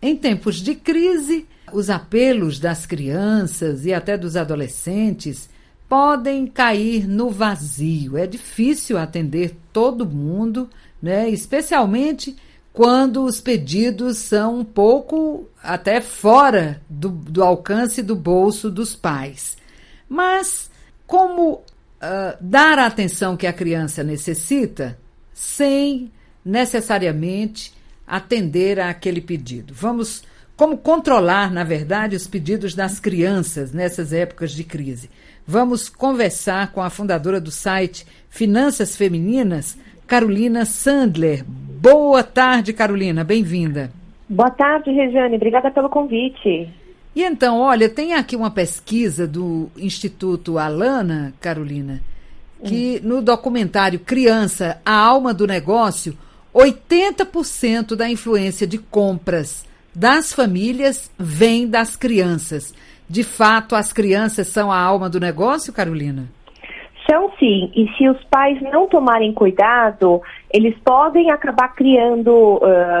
Em tempos de crise, os apelos das crianças e até dos adolescentes podem cair no vazio. É difícil atender todo mundo, né? Especialmente quando os pedidos são um pouco até fora do alcance do bolso dos pais. Mas como dar a atenção que a criança necessita sem necessariamente atender àquele pedido? Como controlar, na verdade, os pedidos das crianças nessas épocas de crise? Vamos conversar com a fundadora do site Finanças Femininas, Carolina Sandler. Boa tarde, Carolina, bem-vinda. Boa tarde, Regiane, obrigada pelo convite. E então, olha, tem aqui uma pesquisa do Instituto Alana, Carolina, que no documentário Criança, a Alma do Negócio, 80% da influência de compras das famílias vem das crianças. De fato, as crianças são a alma do negócio, Carolina? São sim, e se os pais não tomarem cuidado, eles podem acabar criando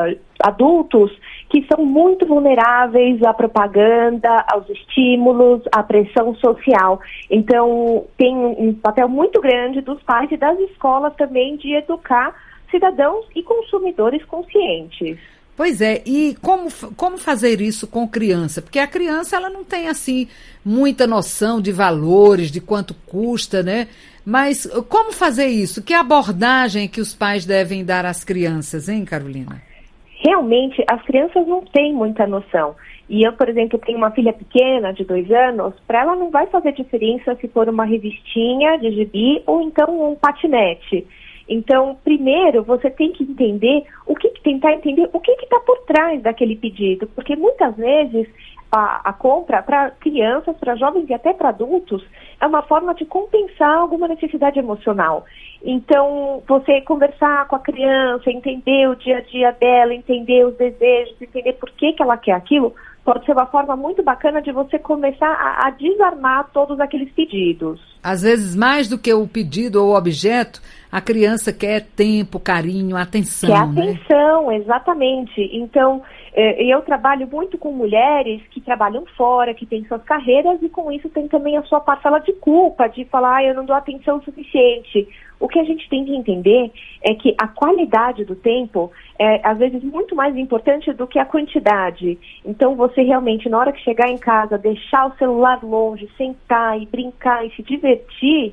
adultos que são muito vulneráveis à propaganda, aos estímulos, à pressão social. Então, tem um papel muito grande dos pais e das escolas também de educar cidadãos e consumidores conscientes. Pois é, e como fazer isso com criança? Porque a criança ela não tem assim muita noção de valores, de quanto custa, né? Mas como fazer isso? Que abordagem que os pais devem dar às crianças, hein, Carolina? Realmente, as crianças não têm muita noção. E eu, por exemplo, tenho uma filha pequena de 2 anos, para ela não vai fazer diferença se for uma revistinha de gibi ou então um patinete. Então, primeiro, você tem que entender tentar entender o que está por trás daquele pedido, porque muitas vezes a compra para crianças, para jovens e até para adultos é uma forma de compensar alguma necessidade emocional. Então, você conversar com a criança, entender o dia a dia dela, entender os desejos, entender por que ela quer aquilo, pode ser uma forma muito bacana de você começar a desarmar todos aqueles pedidos. Às vezes, mais do que o pedido ou o objeto, a criança quer tempo, carinho, atenção. Quer atenção, exatamente. Então, eu trabalho muito com mulheres que trabalham fora, que têm suas carreiras e com isso tem também a sua parcela de culpa, de falar, eu não dou atenção suficiente. O que a gente tem que entender é que a qualidade do tempo é, às vezes, muito mais importante do que a quantidade. Então, você realmente, na hora que chegar em casa, deixar o celular longe, sentar e brincar e se divertir,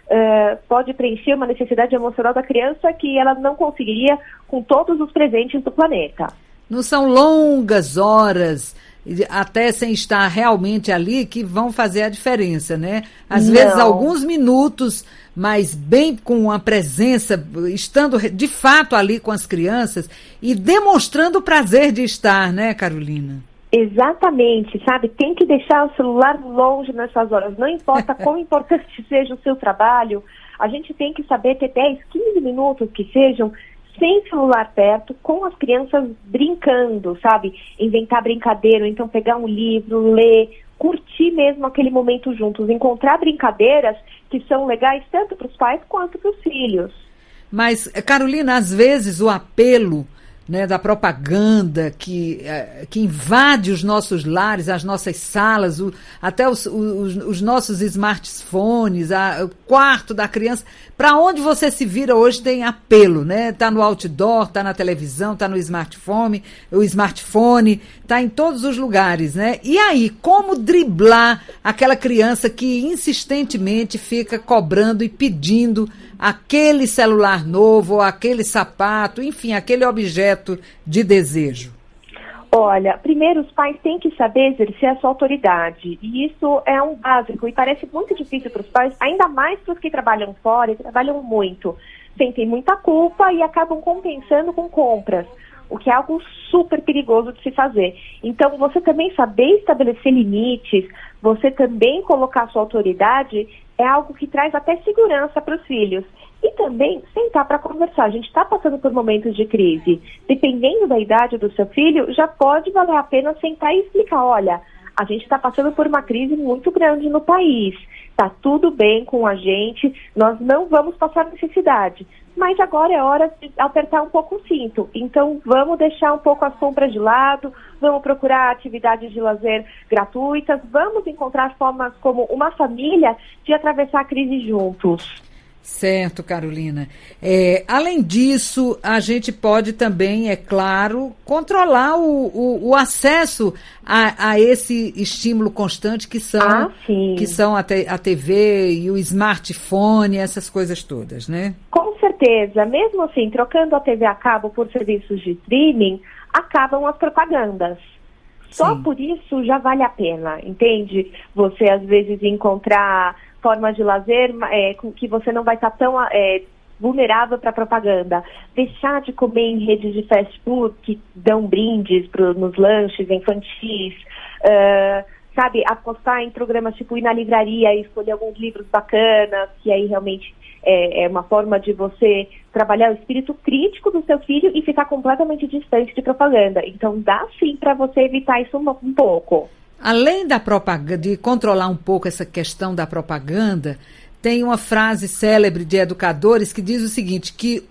pode preencher uma necessidade emocional da criança que ela não conseguiria com todos os presentes do planeta. Não são longas horas, até sem estar realmente ali, que vão fazer a diferença, né? Às vezes, alguns minutos, mas bem com a presença, estando de fato ali com as crianças e demonstrando o prazer de estar, né, Carolina? Exatamente, sabe? Tem que deixar o celular longe nessas horas. Não importa quão importante seja o seu trabalho, a gente tem que saber ter 10, 15 minutos que sejam sem celular perto, com as crianças brincando, sabe? Inventar brincadeira, então pegar um livro, ler, curtir mesmo aquele momento juntos, encontrar brincadeiras que são legais tanto para os pais quanto para os filhos. Mas, Carolina, às vezes o apelo, né, da propaganda que invade os nossos lares, as nossas salas, até os nossos smartphones, o quarto da criança, para onde você se vira hoje tem apelo, né? Está no outdoor, está na televisão, está no smartphone, está em todos os lugares, né? E aí, como driblar aquela criança que insistentemente fica cobrando e pedindo aquele celular novo, ou aquele sapato, enfim, aquele objeto de desejo? Olha, primeiro os pais têm que saber exercer a sua autoridade, e isso é um básico, e parece muito difícil para os pais, ainda mais para os que trabalham fora e trabalham muito, sentem muita culpa e acabam compensando com compras, o que é algo super perigoso de se fazer. Então, você também saber estabelecer limites, você também colocar a sua autoridade, é algo que traz até segurança para os filhos. E também sentar para conversar. A gente está passando por momentos de crise. Dependendo da idade do seu filho, já pode valer a pena sentar e explicar, olha, a gente está passando por uma crise muito grande no país. Está tudo bem com a gente, nós não vamos passar necessidade. mas agora é hora de apertar um pouco o cinto. Então, vamos deixar um pouco as compras de lado, vamos procurar atividades de lazer gratuitas, vamos encontrar formas como uma família de atravessar a crise juntos. Certo, Carolina. Além disso, a gente pode também, é claro, controlar o acesso a esse estímulo constante que são a TV e o smartphone, essas coisas todas, né? Com certeza. Mesmo assim, trocando a TV a cabo por serviços de streaming, acabam as propagandas. Só por isso já vale a pena, entende? Você, às vezes, encontrar formas de lazer com que você não vai estar tão vulnerável para propaganda. Deixar de comer em redes de fast food que dão brindes nos lanches infantis, apostar em programas tipo ir na livraria e escolher alguns livros bacanas, que aí realmente é uma forma de você trabalhar o espírito crítico do seu filho e ficar completamente distante de propaganda. Então dá sim para você evitar isso um pouco. Além da propaganda, de controlar um pouco essa questão da propaganda, tem uma frase célebre de educadores que diz o seguinte, que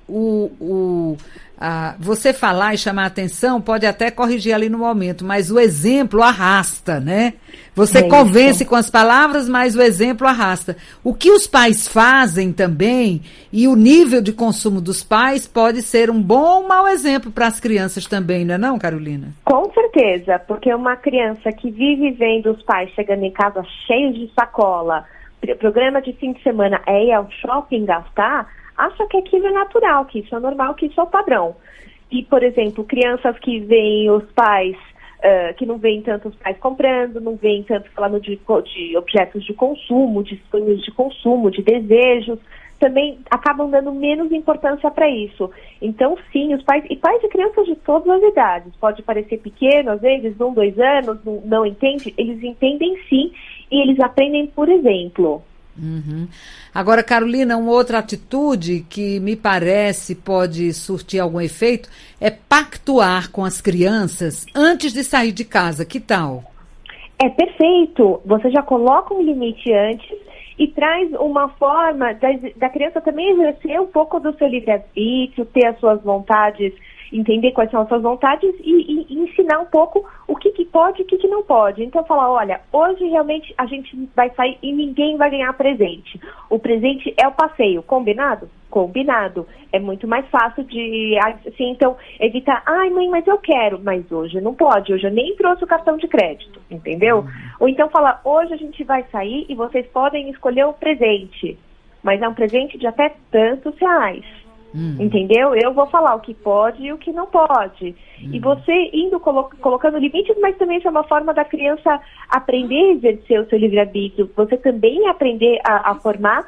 você falar e chamar a atenção pode até corrigir ali no momento, mas o exemplo arrasta, né? Você convence com as palavras, mas o exemplo arrasta. O que os pais fazem também, e o nível de consumo dos pais pode ser um bom ou mau exemplo para as crianças também, não é não, Carolina? Com certeza, porque uma criança que vive vendo os pais chegando em casa cheios de sacola, programa de fim de semana é ir ao shopping gastar, acha que aquilo é natural, que isso é normal, que isso é o padrão. E, por exemplo, crianças que veem os pais, que não veem tanto os pais comprando, não veem tanto falando de objetos de consumo, de sonhos de consumo, de desejos, também acabam dando menos importância para isso. Então, sim, os pais, e pais de crianças de todas as idades, pode parecer pequeno, às vezes, 1, 2 anos, não entende, eles entendem sim, e eles aprendem por exemplo. Uhum. Agora, Carolina, uma outra atitude que me parece pode surtir algum efeito é pactuar com as crianças antes de sair de casa. Que tal? É perfeito. Você já coloca um limite antes e traz uma forma da criança também exercer um pouco do seu livre-arbítrio, ter as suas vontades, entender quais são as suas vontades e ensinar um pouco o que pode e o que não pode. Então, falar, olha, hoje realmente a gente vai sair e ninguém vai ganhar presente. O presente é o passeio, combinado? Combinado. É muito mais fácil de, assim, então, evitar, mãe, mas eu quero, mas hoje não pode, hoje eu nem trouxe o cartão de crédito, entendeu? Ou então falar, hoje a gente vai sair e vocês podem escolher o presente, mas é um presente de até tantos reais. Entendeu? Eu vou falar o que pode e o que não pode. E você indo colocando limites, mas também isso é uma forma da criança aprender a exercer o seu livre-arbítrio. Você também aprender a formar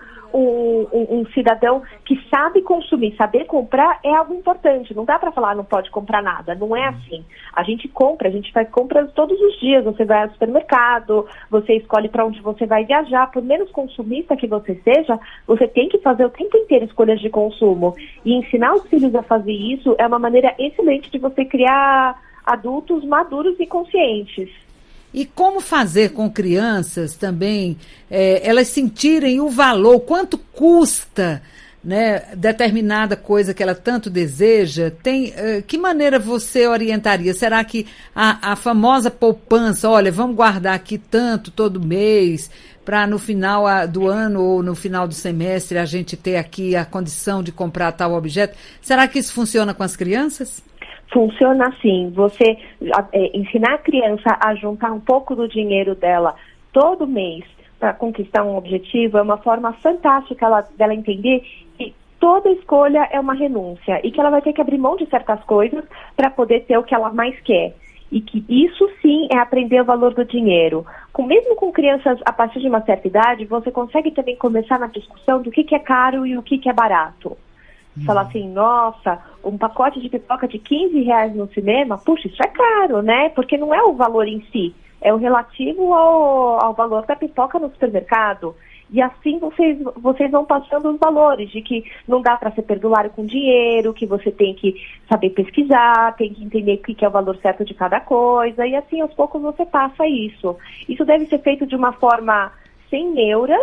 um cidadão que sabe consumir. Saber comprar é algo importante. Não dá para falar não pode comprar nada. Não é assim. A gente compra, a gente faz compras todos os dias. Você vai ao supermercado, você escolhe para onde você vai viajar. Por menos consumista que você seja, você tem que fazer o tempo inteiro escolhas de consumo. E ensinar os filhos a fazer isso é uma maneira excelente de você criar adultos maduros e conscientes. E como fazer com crianças também, elas sentirem o valor, quanto custa, né, determinada coisa que ela tanto deseja? Que maneira você orientaria? Será que a famosa poupança, olha, vamos guardar aqui tanto todo mês, para no final do ano ou no final do semestre a gente ter aqui a condição de comprar tal objeto? Será que isso funciona com as crianças? Funciona assim, você ensinar a criança a juntar um pouco do dinheiro dela todo mês para conquistar um objetivo é uma forma fantástica dela entender que toda escolha é uma renúncia e que ela vai ter que abrir mão de certas coisas para poder ter o que ela mais quer. E que isso sim é aprender o valor do dinheiro. Mesmo com crianças a partir de uma certa idade, você consegue também começar na discussão do que é caro e o que é barato. Falar assim, nossa, um pacote de pipoca de R$15 no cinema, puxa, isso é caro, né? Porque não é o valor em si, é o relativo ao valor da pipoca no supermercado. E assim vocês vão passando os valores de que não dá para ser perdulário com dinheiro, que você tem que saber pesquisar, tem que entender o que é o valor certo de cada coisa, e assim aos poucos você passa isso. Isso deve ser feito de uma forma sem neuras,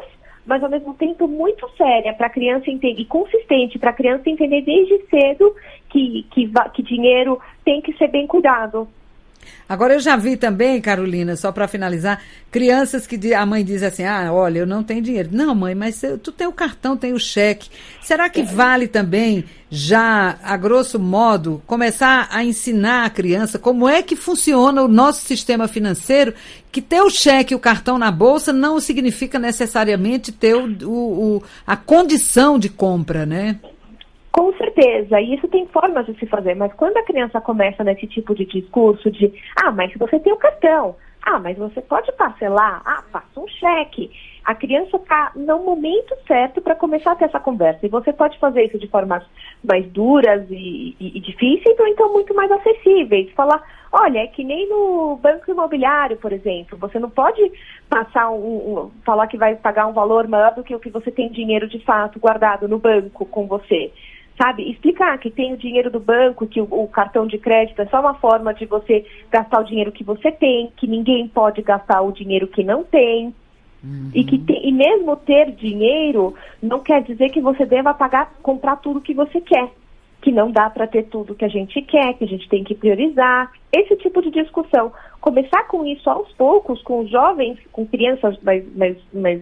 mas ao mesmo tempo muito séria para a criança entender, e consistente para a criança entender desde cedo que dinheiro tem que ser bem cuidado. Agora, eu já vi também, Carolina, só para finalizar, crianças que a mãe diz assim, olha, eu não tenho dinheiro. Não, mãe, mas tu tem o cartão, tem o cheque. Será que vale também, já, a grosso modo, começar a ensinar a criança como é que funciona o nosso sistema financeiro, que ter o cheque e o cartão na bolsa não significa necessariamente ter a condição de compra, né? Com certeza, e isso tem formas de se fazer, mas quando a criança começa nesse tipo de discurso de, mas você tem o cartão, mas você pode parcelar, passa um cheque, a criança está no momento certo para começar a ter essa conversa, e você pode fazer isso de formas mais duras e difíceis, ou então muito mais acessíveis, falar, olha, é que nem no banco imobiliário, por exemplo, você não pode passar falar que vai pagar um valor maior do que o que você tem dinheiro de fato guardado no banco com você. Sabe, explicar que tem o dinheiro do banco, que o cartão de crédito é só uma forma de você gastar o dinheiro que você tem, que ninguém pode gastar o dinheiro que não tem. Uhum. E mesmo ter dinheiro não quer dizer que você deva comprar tudo que você quer. Que não dá para ter tudo que a gente quer, que a gente tem que priorizar. Esse tipo de discussão. Começar com isso aos poucos, com jovens, com crianças mais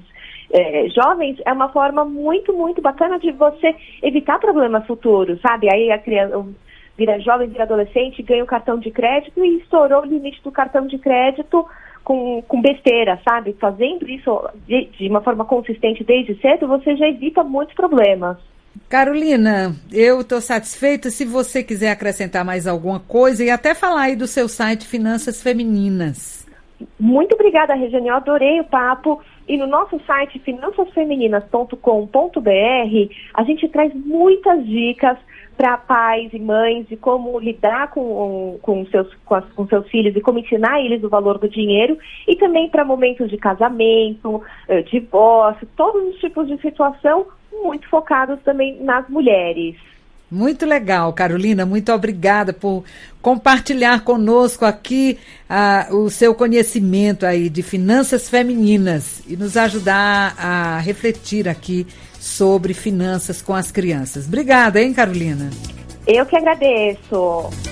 jovens, é uma forma muito, muito bacana de você evitar problemas futuros, sabe? Aí a criança vira jovem, vira adolescente, ganha o cartão de crédito e estourou o limite do cartão de crédito com besteira, sabe? Fazendo isso de uma forma consistente desde cedo, você já evita muitos problemas. Carolina, eu estou satisfeita. Se você quiser acrescentar mais alguma coisa e até falar aí do seu site Finanças Femininas. Muito obrigada, Regiane, eu adorei o papo. E no nosso site finançasfemininas.com.br a gente traz muitas dicas para pais e mães de como lidar com seus filhos e como ensinar eles o valor do dinheiro, e também para momentos de casamento, divórcio, todos os tipos de situação, muito focados também nas mulheres. Muito legal, Carolina, muito obrigada por compartilhar conosco aqui o seu conhecimento aí de finanças femininas e nos ajudar a refletir aqui sobre finanças com as crianças. Obrigada, hein, Carolina? Eu que agradeço.